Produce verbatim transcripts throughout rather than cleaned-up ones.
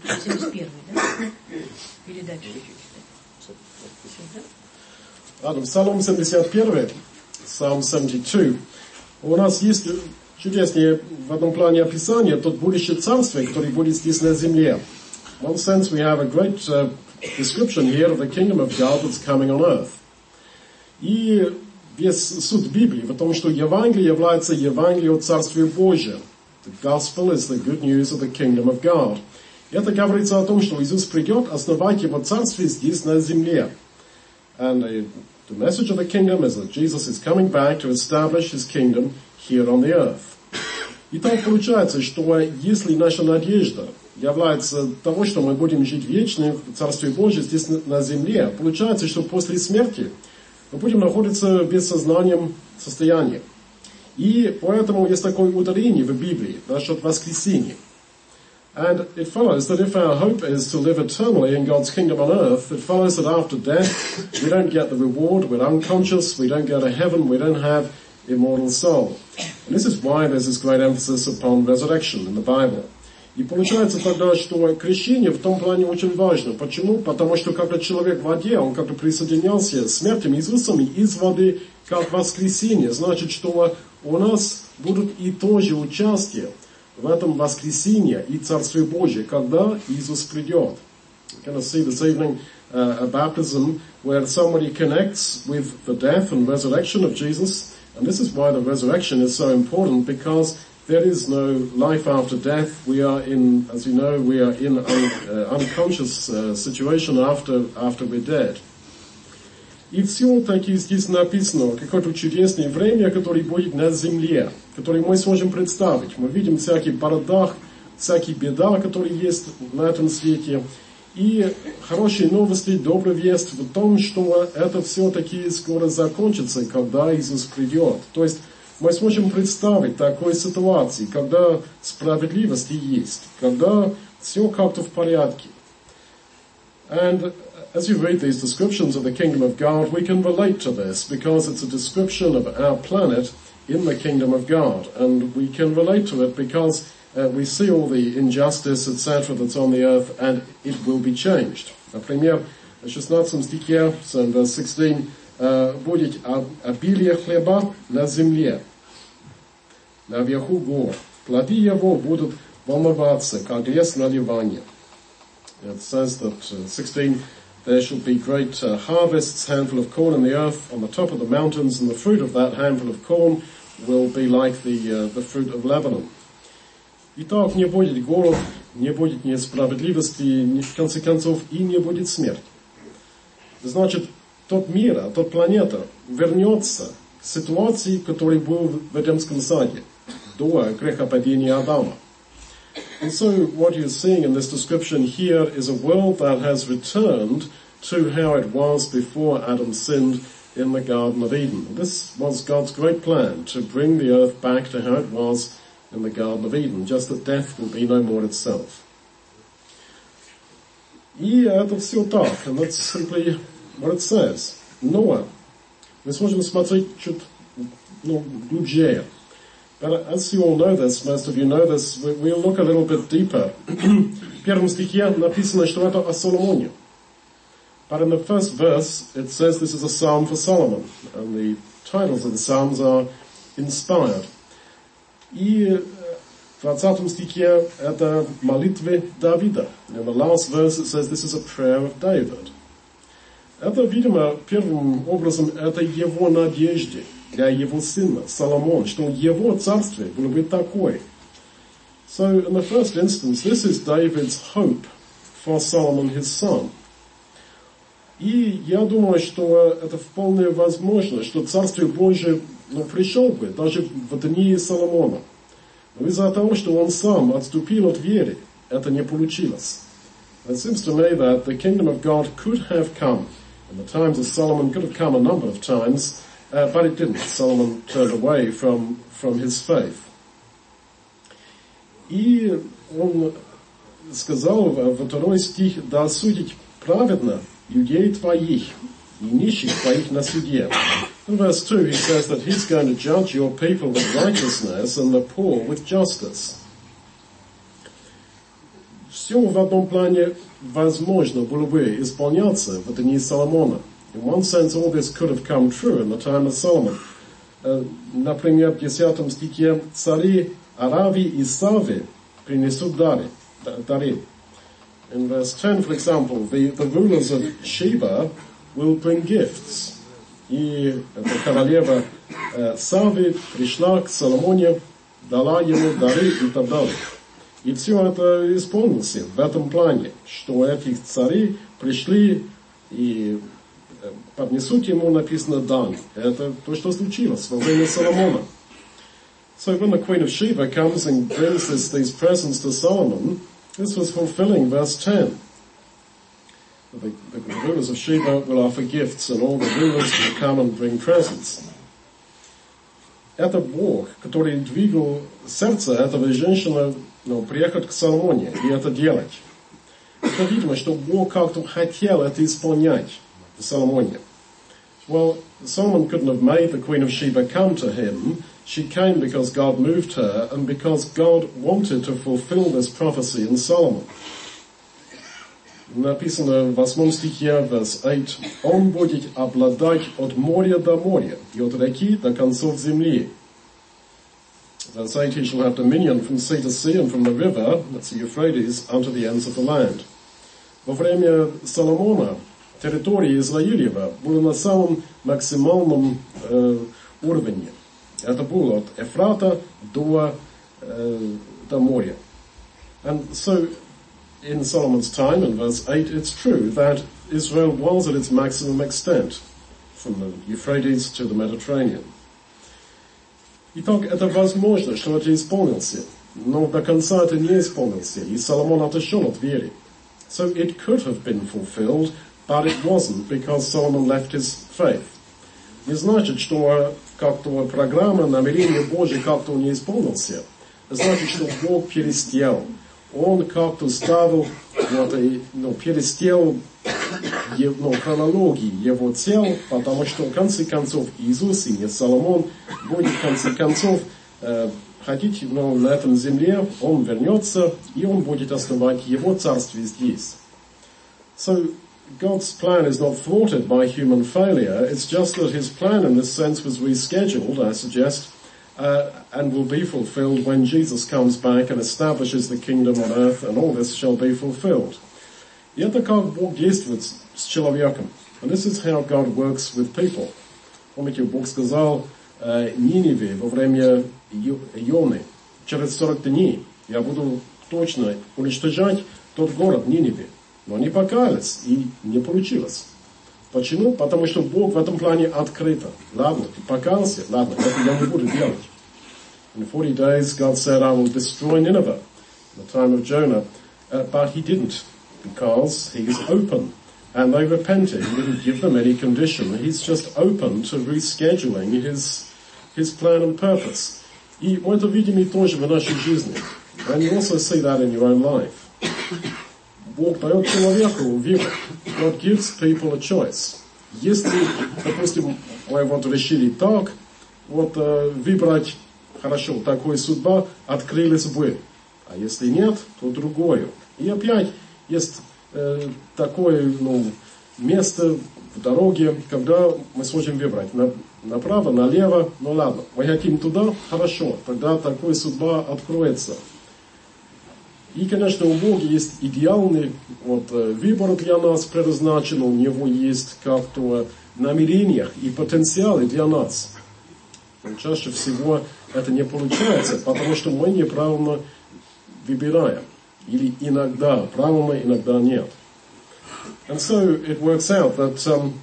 семьдесят первый, да? Или дальше еще читать? Ладно, Псалом семьдесят один, Psalm seventy-two. У нас есть чудесное в одном плане описание, тот будущее царствие, которое будет здесь на земле. In one sense, we have a great uh, description here of the kingdom of God that's coming on earth. И весь суть Библии в том, что Евангелие является Евангелием Царствия Божия. The gospel is the good news of the kingdom of God. Это говорится о том, что Иисус придет основать Его царствие здесь на земле. And the, the message of the kingdom is that Jesus is coming back to establish His kingdom here on the earth. И так получается, что если наша надежда является того, что мы будем жить вечно в Царстве Божьем здесь на земле, получается, что после смерти мы будем находиться в бессознательном состоянии. И поэтому есть такое ударение в Библии насчет воскресения. And it follows that if our hope is to live eternally in God's kingdom on earth, it follows that after death we don't get the reward, we're unconscious, we don't go to heaven, we don't have immortal soul. And this is why there's this great emphasis upon resurrection in the Bible. И получается тогда, что крещение в том плане очень важно. Почему? Потому что когда человек в воде, он как-то присоединялся с смертью Иисусом из воды как воскресение. Значит, что у нас будут и тоже участие в этом воскресении и Царстве Божье, когда Иисус придет. We're going to see this evening uh, a baptism where somebody connects with the death and resurrection of Jesus. And this is why the resurrection is so important, because there is no life after death. We are in, as you know, we are in an uh, unconscious uh, situation after, after we're dead. И все-таки здесь написано какое-то чудесное время, которое будет на земле, которое мы сможем представить. Мы видим всякий бардак, всякие беда, которые есть на этом свете. И хорошие новости, добрая весть в том, что это все-таки скоро закончится, когда Иисус придет. То есть мы сможем представить такой ситуации, когда справедливость есть, когда все как-то в порядке. And as you read these descriptions of the kingdom of God, we can relate to this because it's a description of our planet in the kingdom of God. And we can relate to it because uh, we see all the injustice, et cetera, that's on the earth, and it will be changed. Например, в шестнадцатом стихе, so in verse sixteen, uh, будет обилие хлеба на земле, наверху гор. Плоды его будут волноваться, как лес на Ливане. It says that, uh, sixteen, there shall be great uh, harvests, handful of corn in the earth on the top of the mountains, and the fruit of that handful of corn will be like the, uh, the fruit of Lebanon. Итак, не будет голод, не будет несправедливости, в конце концов, и не будет смерти. Значит, тот мир, тот планета вернется к ситуации, которая была в Эдемском саде, до грехопадения Адама. And so what you're seeing in this description here is a world that has returned to how it was before Adam sinned in the Garden of Eden. This was God's great plan, to bring the earth back to how it was in the Garden of Eden, just that death will be no more itself. И это все так, and that's simply what it says. Но мы сможем смотреть чуть, ну, глубже. But as you all know this, most of you know this, we, we'll look a little bit deeper. В первом стихе написано, что это о Соломоне. But in the first verse, it says this is a psalm for Solomon. And the titles of the psalms are inspired. И в двадцатом стихе это молитвы Давида. In the last verse, it says this is a prayer of David. Это, видимо, первым образом, это его надежды для его сына, Соломон, что его царствие было бы такое. So, in the first instance, this is David's hope for Solomon, his son. И я думаю, что это вполне возможно, что Царствие Божие, ну, пришел бы даже в дни Соломона. Но из-за того, что он сам отступил от веры, это не получилось. It seems to me that the kingdom of God could have come in the times of Solomon, could have come a number of times, uh, but it didn't. Solomon turned away from, from his faith. И он сказал во второй стих, да судить праведно людей твоих и нищих твоих на суде. In verse two, he says that he's going to judge your people with righteousness and the poor with justice. все в одном плане возможно было бы исполняться в дни Соломона. In one sense, all this could have come true in the time of Solomon. Например, в десятом стихе цари Аравии и Савы принесут дары. дары. In verse ten, for example, the, the rulers of Sheba will bring gifts. И эта королева э, Савы пришла к Соломоне, дала ему дары и так далее. И все это исполнилось в этом плане, что эти цари пришли и поднесут ему, написано, дан. Это то, что случилось во время Соломона. So when the Queen of Sheba comes and brings this, these presents to Solomon, this was fulfilling verse ten. The, the rulers of Sheba will offer gifts, and all the rulers will come and bring presents. Это Бог, который двигал сердце этого женщины, ну, приехать к Соломоне и это делать. Это видимо, что Бог как-то хотел это исполнять в Соломоне. Well, Solomon couldn't have made the Queen of Sheba come to him. She came because God moved her and because God wanted to fulfill this prophecy in Solomon. Написано в восьмом стихе, verse eight, «Он будет обладать от моря до моря, и от реки до концов земли». Verse eight, «He shall have dominion from sea to sea and from the river, that's the Euphrates, unto the ends of the land». Во время Соломона территория Израилева была на самом максимальном э, уровне. Это было от Эфрата до, э, до моря. And so, in Solomon's time, in verse eight, it's true that Israel was at its maximum extent, from the Euphrates to the Mediterranean. Итак, это возможно, что это исполнился, но до конца это не исполнился, и Соломон отошел от веры. So it could have been fulfilled, but it wasn't, because Solomon left his faith. Не значит, что как-то программа, намерение Божие как-то не исполнился. Значит, что Бог перестел. Он как-то ставил, вот, ну, перестел ну, хронологии его тел, потому что в конце концов Иисус и не Соломон будет в конце концов э, ходить ну, на этом земле, он вернется, и он будет основать его царствие здесь. So, God's plan is not thwarted by human failure, it's just that his plan in this sense was rescheduled, I suggest, Uh, and will be fulfilled when Jesus comes back and establishes the kingdom on earth, and all this shall be fulfilled. И это как Бог действует с человеком. And this is how God works with people. Помните, Бог сказал uh, Ниневе во время Ионы, через сорок дней я буду точно уничтожать тот город Ниневе. Но они покаялись, и не получилось. Почему? Потому что Бог в этом плане открыто. Ладно, ты покаялся, ладно, это я не буду делать. In forty days, God said, I will destroy Nineveh, in the time of Jonah. Uh, but he didn't, because he is open. And they repented. He didn't give them any condition. He's just open to rescheduling his, his plan and purpose. И мы это видим и тоже в нашей жизни. And you also see that in your own life. Бог дает человеку выбор. God gives people a choice. Если, допустим, мы вот решили так, вот э, выбрать, хорошо, такая судьба, открылась бы. А если нет, то другое. И опять есть э, такое ну, место в дороге, когда мы сможем выбрать на, направо, налево, ну ладно, мы хотим туда, хорошо, тогда такая судьба откроется. И, конечно, у Бога есть идеальный вот, выбор для нас предназначен, у Него есть как-то намерения и потенциалы для нас. Но чаще всего это не получается, потому что мы неправильно выбираем. Или иногда правильно, иногда нет. And so it works out that um,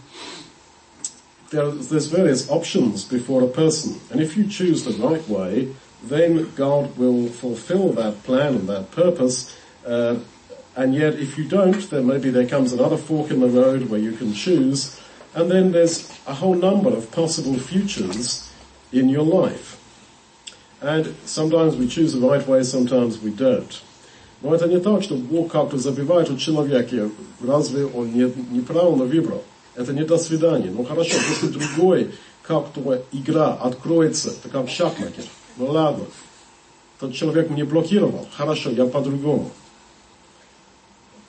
there, there's various options before a person. And if you choose the right way, then God will fulfill that plan and that purpose. Uh, and yet, if you don't, then maybe there comes another fork in the road where you can choose. And then there's a whole number of possible futures in your life. And sometimes we choose the right way, sometimes we don't. Но это не так, что Бог как-то забивает у человека, разве он не, неправильно выбрал. Это не до свидания. Ну хорошо, если другой как-то игра откроется, это как в шахмате. Ну ладно, тот человек мне блокировал, хорошо, я по-другому.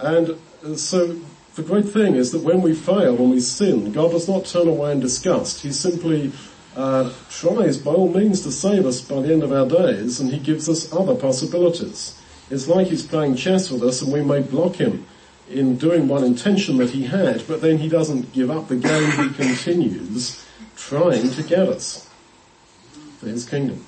And uh, so the great thing is that when we fail, when we sin, God does not turn away in disgust. He simply uh, tries by all means to save us by the end of our days, and he gives us other possibilities. It's like he's playing chess with us, and we may block him in doing one intention that he had, but then he doesn't give up the game. He continues trying to get us for his kingdom.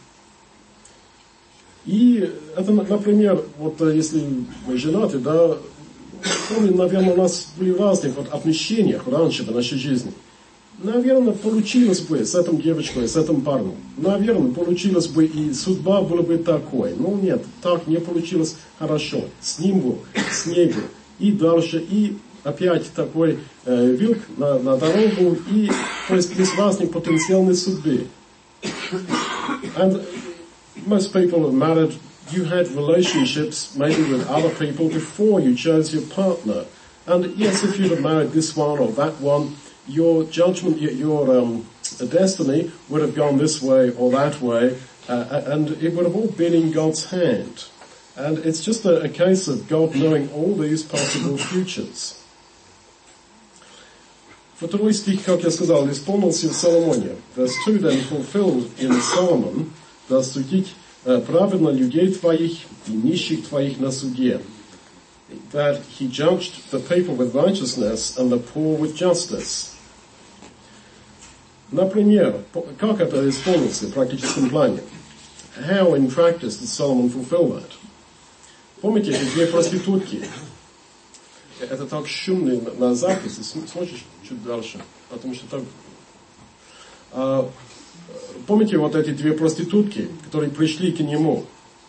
И это, например, вот если мы женаты, да, помню, наверное, у нас были в разных вот отношениях раньше в нашей жизни. Наверное, получилось бы с этим девочкой, с этим парнем. Наверное, получилось бы, и судьба была бы такой. Но нет, так не получилось хорошо. С ним был, с ней был. И дальше, и опять такой э, вилк на, на дорогу, и то есть есть разные потенциальные судьбы. And most people are married, you had relationships maybe with other people before you chose your partner. And yes, if you'd have married this one or that one, your judgment, your um, destiny would have gone this way or that way, uh, and it would have all been in God's hand. And it's just a, a case of God knowing all these possible futures. Второй стих, как я сказал, исполнился в Соломоне. Verse two then fulfilled in Solomon, да судить uh, праведно людей твоих и нищих твоих на суде. That he judged the people with righteousness and the poor with justice. Например, как это исполнилось в практическом плане? How in practice did Solomon fulfill that? Помните эти две проститутки? Это так шумно на записи, смотришь чуть дальше, потому что так... А, помните вот эти две проститутки, которые пришли к нему?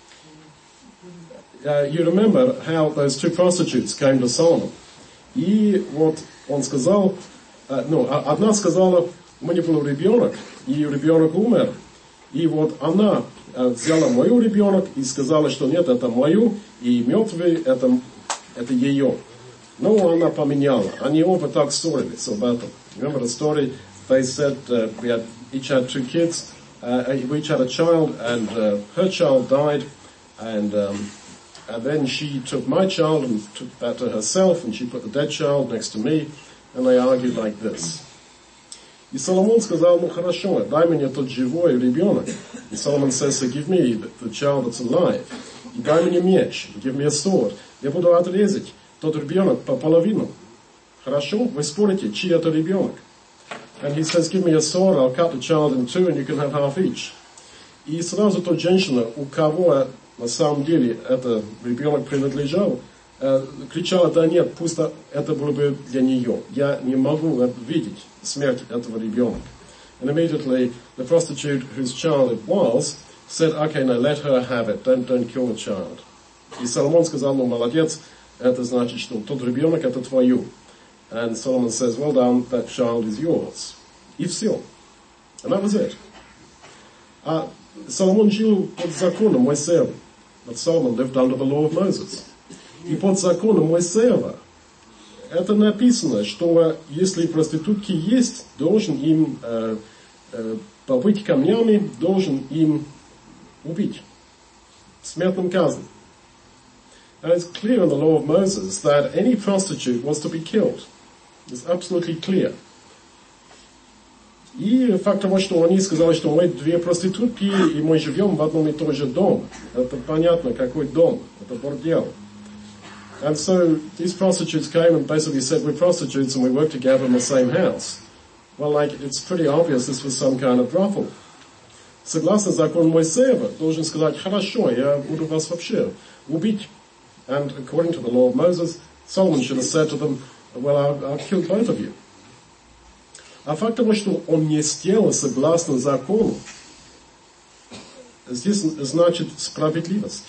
Uh, you remember how those two prostitutes came to Solomon. И вот он сказал, uh, ну, одна сказала, у меня был ребенок, и ребенок умер. И вот она uh, взяла мою ребенок и сказала, что нет, это мою, и мертвый, это, это ее. Но она поменяла. Они оба так ссорились об этом. Remember the story? They said uh, we had each had two kids, uh, we each had a child, and uh, her child died, and um, and then she took my child and took that to herself, and she put the dead child next to me, and they argued like this. И Соломон сказал, ну хорошо, дай мне тот живой ребенок. И Solomon says, so give me the, the child that's alive. И дай мне меч, give me a sword. Я буду отрезать тот ребенок по половину. Хорошо? Вы спорите, чей это ребенок? And he says, give me a sword, I'll cut the child in two, and you can have half each. И сразу тот женщина, у кого на самом деле это ребенок принадлежал, э, кричала, да нет, пусть это было бы для нее. Я не могу видеть смерть этого ребенка. And immediately the prostitute whose child it was said, okay, now let her have it, don't, don't kill the child. И Соломон сказал, ну молодец, это значит, что тот ребенок это твою. And Solomon says, well done, that child is yours. И все. And that was it. А Соломон жил под законом Моисеева. But Solomon lived under the law of Moses. И под законом Моисеева это написано, что если проститутки есть, должен им э, э, побыть камнями, должен им убить. Смертным казнью. And it's clear in the law of Moses that any prostitute was to be killed. It's absolutely clear. И факт того, что они сказали, что мы две проститутки, и мы живем в одном и том же доме. Это понятно, какой дом. Это бордель. And so these prostitutes came and basically said, we're prostitutes and we work together in the same house. Well, like, it's pretty obvious this was some kind of brothel. Согласно закону Моисеева, должен сказать, хорошо, я буду вас вообще убить. And according to the law of Moses, Solomon should have said to them, well, I'll, I'll kill both of you. А факт того, что он не сделал согласно закону, здесь значит справедливость.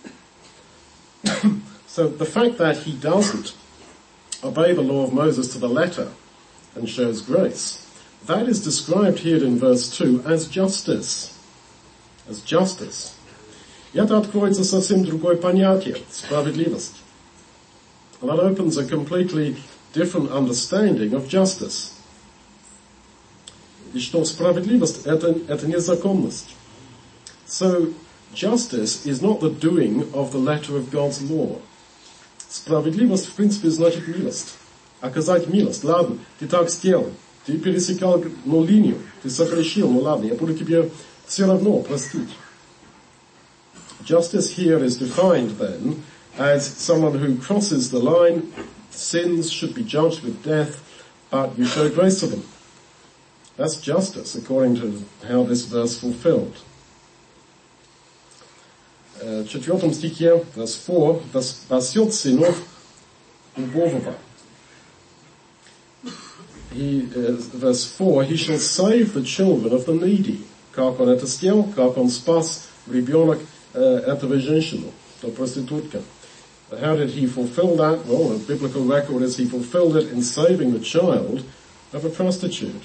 So the fact that he doesn't obey the law of Moses to the letter and shows grace, that is described here in verse two as justice. As justice. И это откроется совсем другое понятие, справедливость. And that opens a completely different understanding of justice. И что справедливость это, это не законность. So, justice is not the doing of the letter of God's law. Справедливость, в принципе, значит милость. Оказать милость. Ладно, ты так сделал. Ты пересекал, ну, линию. Ты согрешил. Ну, ладно, я буду тебе все равно простить. Justice here is defined then as someone who crosses the line, sins, should be judged with death, but you show grace to them. That's justice, according to how this verse fulfilled. В четвертом стихе, verse four, «Да спасет сынов убогого». He, uh, verse four, «He shall save the children of the needy». Как он это сделал, как он спас ребенок uh, этого женщину, то проститутка. How did he fulfill that? Well, the biblical record is he fulfilled it in saving the child of a prostitute.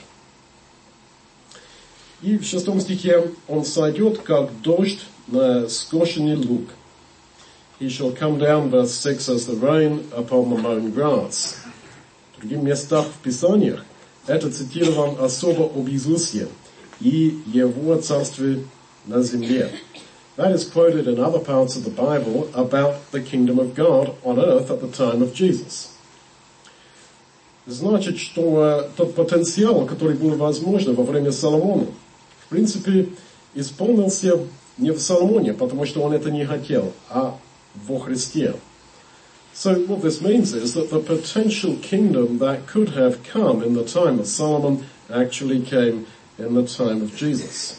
И в шестом стихе он сойдет, как дождь на скошенный луг. He shall come down, verse six, as the rain upon the mown grass. В других местах в Писаниях это цитировано особо об Иисусе и Его царстве на земле. That is quoted in other parts of the Bible about the kingdom of God on earth at the time of Jesus. Значит, что тот потенциал, который был возможен во время Соломона, в принципе, исполнился не в Соломоне, потому что он это не хотел, а во Христе. So what this means is that the potential kingdom that could have come in the time of Solomon actually came in the time of Jesus.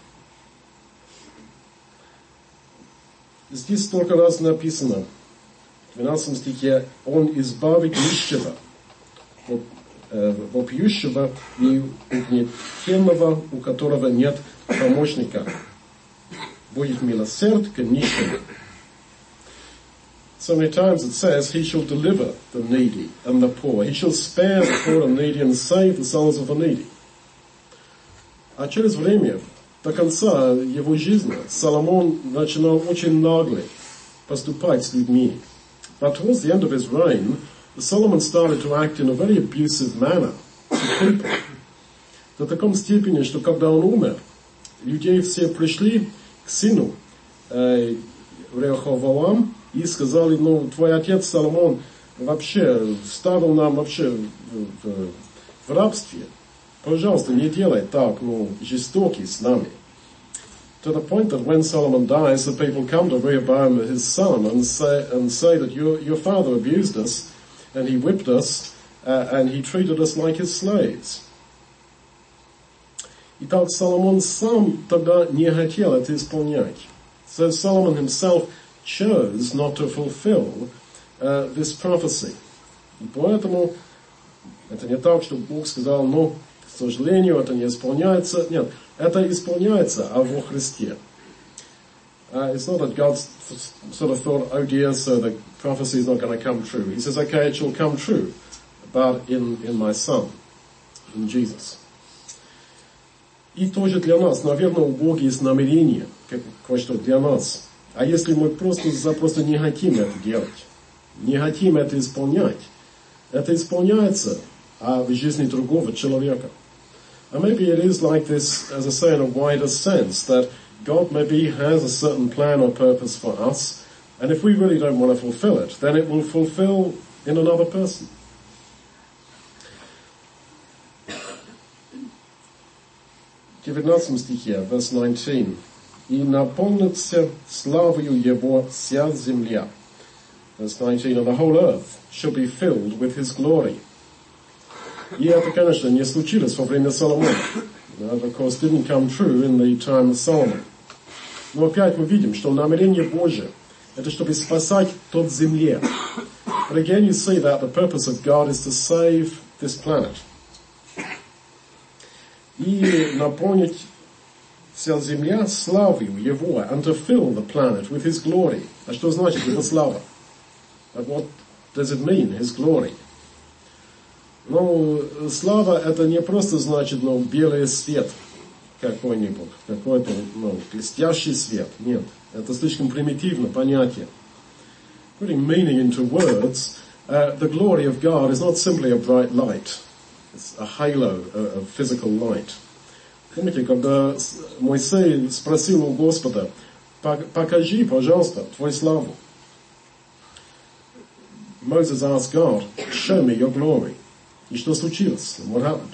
Здесь столько раз написано, в двенадцатом стихе, «Он избавит нищего, вопиющего и угнетенного, у которого нет помощника. Будет милосерд к нищим». So many times it says, he shall deliver the needy and the poor. He shall spare the poor and needy and save the souls of the needy. А через время, до конца его жизни, Соломон начинал очень нагло поступать с людьми. But towards the end of his reign, Solomon started to act in a very abusive manner to people. До такой степени, что когда он умер, людей все пришли к сыну э, Реховоам и сказали, ну, твой отец Соломон вообще ставил нам вообще в, в, в рабстве. Пожалуйста, не делай так, ну, жестокий с нами. To the point that when Solomon dies, the people come to Rehoboam, his son, and say, and say that your, your father abused us, and he whipped us, uh, and he treated us like his slaves. Итак, Соломон сам тогда не хотел это исполнять. So Solomon himself chose not to fulfill uh, this prophecy. И поэтому это не так, что Бог сказал, ну, к сожалению, это не исполняется. Нет, это исполняется, а во Христе. Uh, it's not that God sort of thought, oh dear, so the prophecy is not going to come true. He says, okay, it shall come true, but in, in my Son, in Jesus. И тоже для нас, наверное, у Бога есть намерение, как кое-что для нас. А если мы просто, просто не хотим это делать, не хотим это исполнять, это исполняется, а в жизни другого человека. And maybe it is like this, as I say, in a wider sense, that God maybe has a certain plan or purpose for us, and if we really don't want to fulfill it, then it will fulfill in another person. В девятнадцатом стихе, verse nineteen. «И наполнится славою Его вся земля». Verse nineteen, «And the whole earth shall be filled with His glory». И это, конечно, не случилось во время Соломона. That, of course, didn't come true in the time of Solomon. Но опять мы видим, что намерение Божие – это чтобы спасать тот земле. But again you see that the purpose of God is to save this planet. И наполнить вся земля славою Его, and to fill the planet with His glory. А что значит Его слава? And what does it mean, His glory? Ну, слава это не просто значит, ну, белый свет какой-нибудь, какой-то, ну, блестящий свет. Нет, это слишком примитивное понятие. Putting meaning into words, uh, the glory of God is not simply a bright light. It's a halo of physical light. Помните, когда Моисей спросил у Господа, покажи, пожалуйста, Твою славу. Moses asked God, show me your glory. И что случилось? What happened?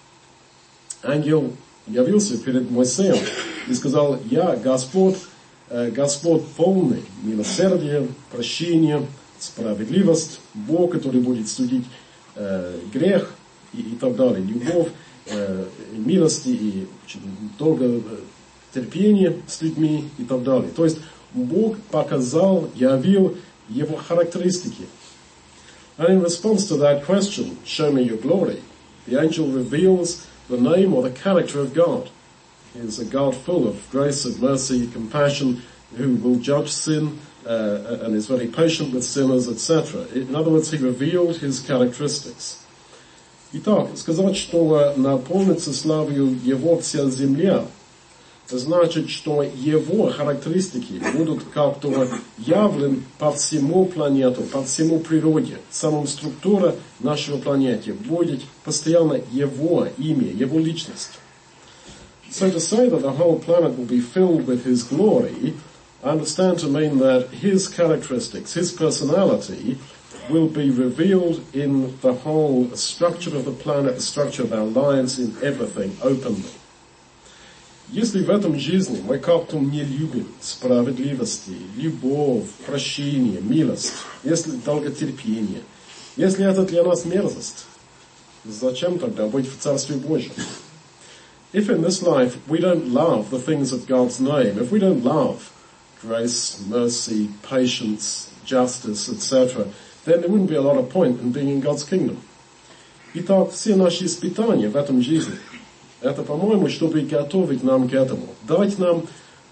Ангел явился перед Моисеем и сказал, я Господь, э, Господь полный милосердия, прощения, справедливость, Бог, который будет судить э, грех и, и так далее, любовь, э, милости и долго терпение с людьми и так далее. То есть Бог показал, явил его характеристики. And in response to that question, show me your glory, the angel reveals the name or the character of God. He is a God full of grace, of mercy, compassion, who will judge sin uh, and is very patient with sinners, et cetera. In other words, he revealed his characteristics. Итак, сказать, что наполнится славою его вся земля, значит, что его характеристики будут как-то явлены по всему планету, по всему природе. Сама структура нашего планеты будет постоянно его имя, его личность. So to say that the whole planet will be filled with his glory, I understand to mean that his characteristics, his personality, will be revealed in the whole structure of the planet, the structure of our lives, in everything, openly. Если в этом жизни мы как-то не любим справедливости, любовь, прощение, милость, если долготерпение, если это для нас мерзость, зачем тогда быть в Царстве Божьем? If in this life we don't love the things of God's name, if we don't love grace, mercy, patience, justice, et cetera, then there wouldn't be a lot of point in being in God's kingdom. Итак, все наши испытания в этом жизни, это, по-моему, чтобы готовить нам к этому. Дать нам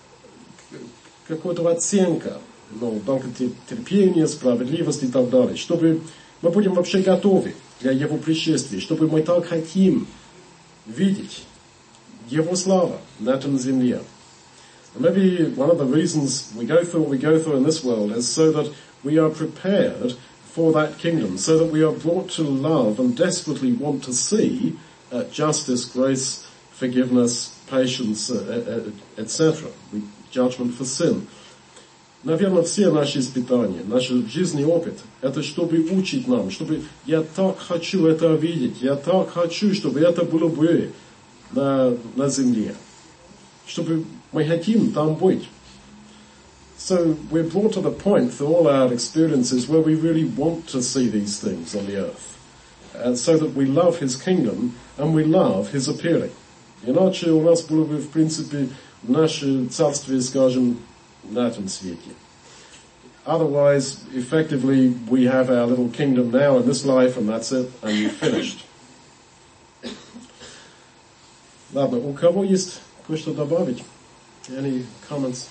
какую-то оценку, ну, терпение, справедливость и так далее. Чтобы мы будем вообще готовы для Его пришествия. Чтобы мы так хотим видеть Его славу на этом земле. And maybe one of the reasons we go through what we go through in this world is so that we are prepared for that kingdom. So that we are brought to love and desperately want to see Uh, justice, grace, forgiveness, patience, uh, uh, et cetera. Judgment for sin. Наверное, все наши испытания, наш жизненный опыт, это чтобы учить нам, чтобы я так хочу это видеть, я так хочу, чтобы это было бы на, на земле, чтобы мы хотим там быть. So we're brought to the point through all our experiences where we really want to see these things on the earth. And so that we love his kingdom and we love his appearing. Иначе у нас было бы, в принципе, наше царствие, скажем, на этом свете. Otherwise, effectively, we have our little kingdom now in this life and that's it, and you're finished. Ладно, у кого есть кое-что добавить? Any comments?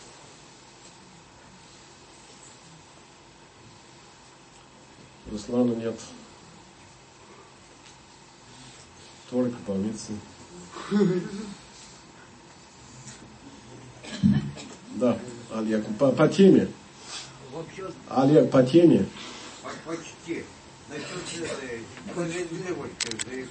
Руслана нет. Только помыться. Да, Олег, по, по теме. Олег, по теме. Почти. Насчет справедливости за